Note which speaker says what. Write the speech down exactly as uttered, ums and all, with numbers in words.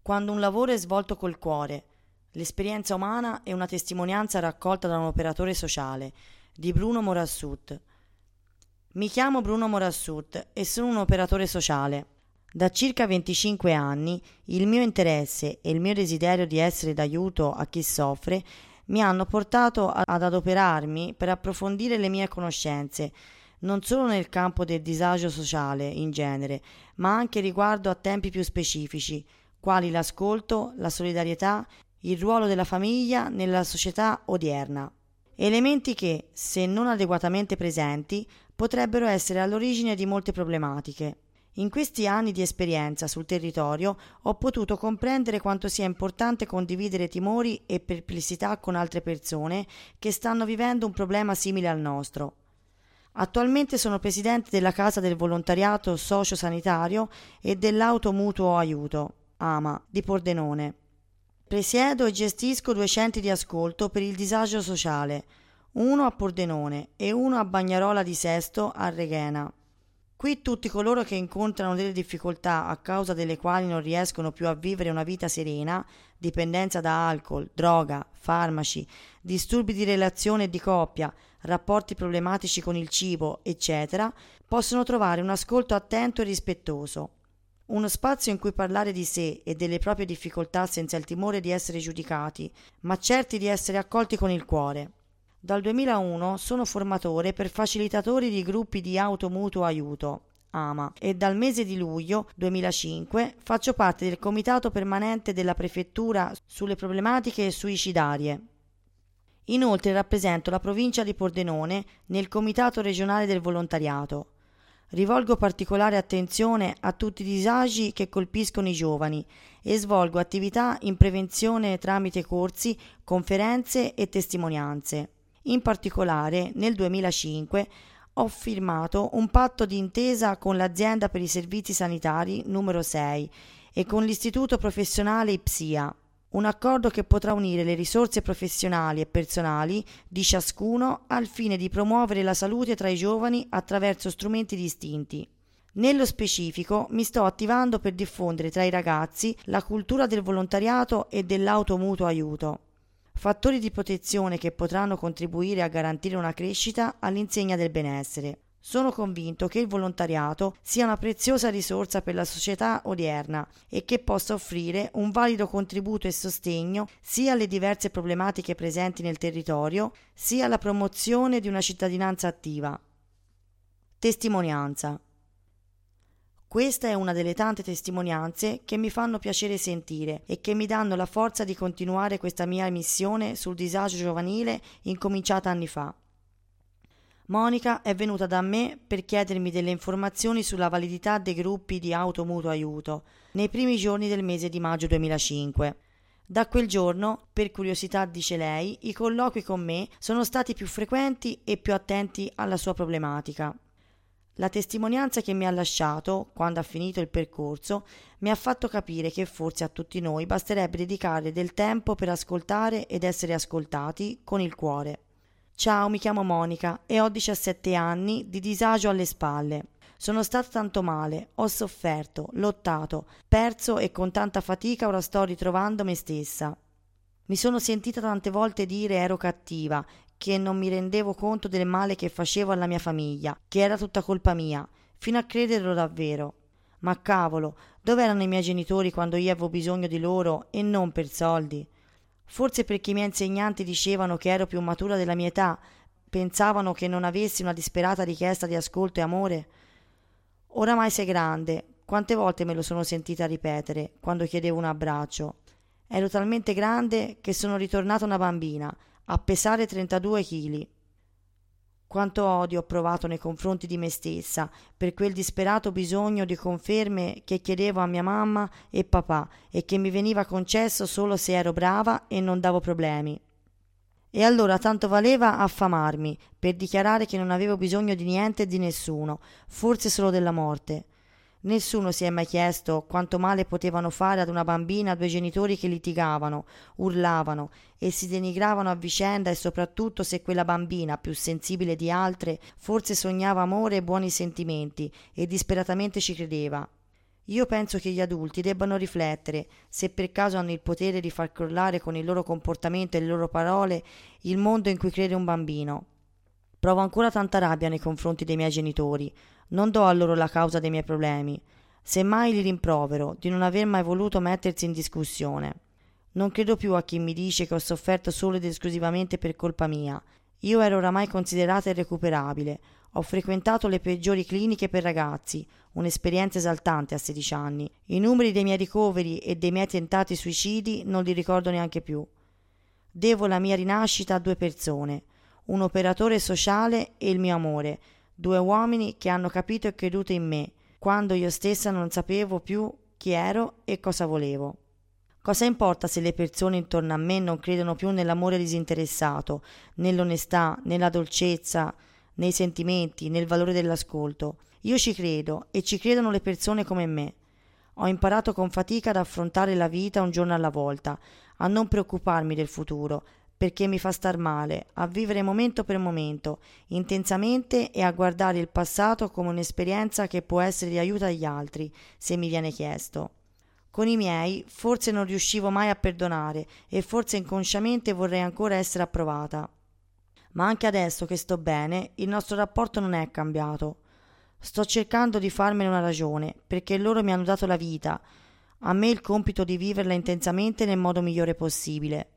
Speaker 1: Quando un lavoro è svolto col cuore, l'esperienza umana è una testimonianza raccolta da un operatore sociale, di Bruno Morassut. Mi chiamo Bruno Morassut e sono un operatore sociale. Da circa venticinque anni il mio interesse e il mio desiderio di essere d'aiuto a chi soffre mi hanno portato ad adoperarmi per approfondire le mie conoscenze, non solo nel campo del disagio sociale in genere, ma anche riguardo a tempi più specifici, quali l'ascolto, la solidarietà, il ruolo della famiglia nella società odierna. Elementi che, se non adeguatamente presenti, potrebbero essere all'origine di molte problematiche. In questi anni di esperienza sul territorio ho potuto comprendere quanto sia importante condividere timori e perplessità con altre persone che stanno vivendo un problema simile al nostro. Attualmente sono presidente della Casa del Volontariato Socio-Sanitario e dell'Automutuo Aiuto, A M A, di Pordenone. Presiedo e gestisco due centri di ascolto per il disagio sociale, uno a Pordenone e uno a Bagnarola di Sesto a Reghena. Qui tutti coloro che incontrano delle difficoltà a causa delle quali non riescono più a vivere una vita serena, dipendenza da alcol, droga, farmaci, disturbi di relazione e di coppia, rapporti problematici con il cibo, eccetera, possono trovare un ascolto attento e rispettoso. Uno spazio in cui parlare di sé e delle proprie difficoltà senza il timore di essere giudicati, ma certi di essere accolti con il cuore. Dal duemilauno sono formatore per facilitatori di gruppi di automutuo aiuto, A M A, e dal mese di luglio duemilacinque faccio parte del comitato permanente della prefettura sulle problematiche suicidarie. Inoltre rappresento la provincia di Pordenone nel comitato regionale del volontariato. Rivolgo particolare attenzione a tutti i disagi che colpiscono i giovani e svolgo attività in prevenzione tramite corsi, conferenze e testimonianze. In particolare, nel duemilacinque ho firmato un patto di intesa con l'azienda per i servizi sanitari numero sei e con l'istituto professionale I P S I A, un accordo che potrà unire le risorse professionali e personali di ciascuno al fine di promuovere la salute tra i giovani attraverso strumenti distinti. Nello specifico mi sto attivando per diffondere tra i ragazzi la cultura del volontariato e dell'automutuo aiuto, fattori di protezione che potranno contribuire a garantire una crescita all'insegna del benessere. Sono convinto che il volontariato sia una preziosa risorsa per la società odierna e che possa offrire un valido contributo e sostegno sia alle diverse problematiche presenti nel territorio, sia alla promozione di una cittadinanza attiva. Testimonianza. Questa è una delle tante testimonianze che mi fanno piacere sentire e che mi danno la forza di continuare questa mia missione sul disagio giovanile incominciata anni fa. Monica è venuta da me per chiedermi delle informazioni sulla validità dei gruppi di automutuo aiuto nei primi giorni del mese di maggio duemilacinque. Da quel giorno, per curiosità dice lei, i colloqui con me sono stati più frequenti e più attenti alla sua problematica. La testimonianza che mi ha lasciato, quando ha finito il percorso, mi ha fatto capire che forse a tutti noi basterebbe dedicare del tempo per ascoltare ed essere ascoltati con il cuore. Ciao, mi chiamo Monica e ho diciassette anni di disagio alle spalle. Sono stata tanto male, ho sofferto, lottato, perso e con tanta fatica ora sto ritrovando me stessa. Mi sono sentita tante volte dire ero cattiva, che non mi rendevo conto del male che facevo alla mia famiglia, che era tutta colpa mia, fino a crederlo davvero. Ma cavolo, dove erano i miei genitori quando io avevo bisogno di loro e non per soldi? Forse perché i miei insegnanti dicevano che ero più matura della mia età, pensavano che non avessi una disperata richiesta di ascolto e amore? Oramai sei grande, quante volte me lo sono sentita ripetere quando chiedevo un abbraccio. Ero talmente grande che sono ritornata una bambina, a pesare trentadue chili. Quanto odio ho provato nei confronti di me stessa per quel disperato bisogno di conferme che chiedevo a mia mamma e papà e che mi veniva concesso solo se ero brava e non davo problemi. E allora tanto valeva affamarmi per dichiarare che non avevo bisogno di niente e di nessuno, forse solo della morte. Nessuno si è mai chiesto quanto male potevano fare ad una bambina due genitori che litigavano, urlavano e si denigravano a vicenda e soprattutto se quella bambina, più sensibile di altre, forse sognava amore e buoni sentimenti e disperatamente ci credeva. Io penso che gli adulti debbano riflettere se per caso hanno il potere di far crollare con il loro comportamento e le loro parole il mondo in cui crede un bambino. Provo ancora tanta rabbia nei confronti dei miei genitori, non do a loro la causa dei miei problemi, semmai li rimprovero di non aver mai voluto mettersi in discussione. Non credo più a chi mi dice che ho sofferto solo ed esclusivamente per colpa mia. Io ero oramai considerata irrecuperabile, ho frequentato le peggiori cliniche per ragazzi, un'esperienza esaltante a sedici anni. I numeri dei miei ricoveri e dei miei tentati suicidi non li ricordo neanche più. Devo la mia rinascita a due persone, un operatore sociale e il mio amore, due uomini che hanno capito e creduto in me, quando io stessa non sapevo più chi ero e cosa volevo. Cosa importa se le persone intorno a me non credono più nell'amore disinteressato, nell'onestà, nella dolcezza, nei sentimenti, nel valore dell'ascolto? Io ci credo e ci credono le persone come me. Ho imparato con fatica ad affrontare la vita un giorno alla volta, a non preoccuparmi del futuro, perché mi fa star male, a vivere momento per momento, intensamente e a guardare il passato come un'esperienza che può essere di aiuto agli altri, se mi viene chiesto. Con i miei forse non riuscivo mai a perdonare e forse inconsciamente vorrei ancora essere approvata. Ma anche adesso che sto bene, il nostro rapporto non è cambiato. Sto cercando di farmene una ragione, perché loro mi hanno dato la vita, a me il compito di viverla intensamente nel modo migliore possibile.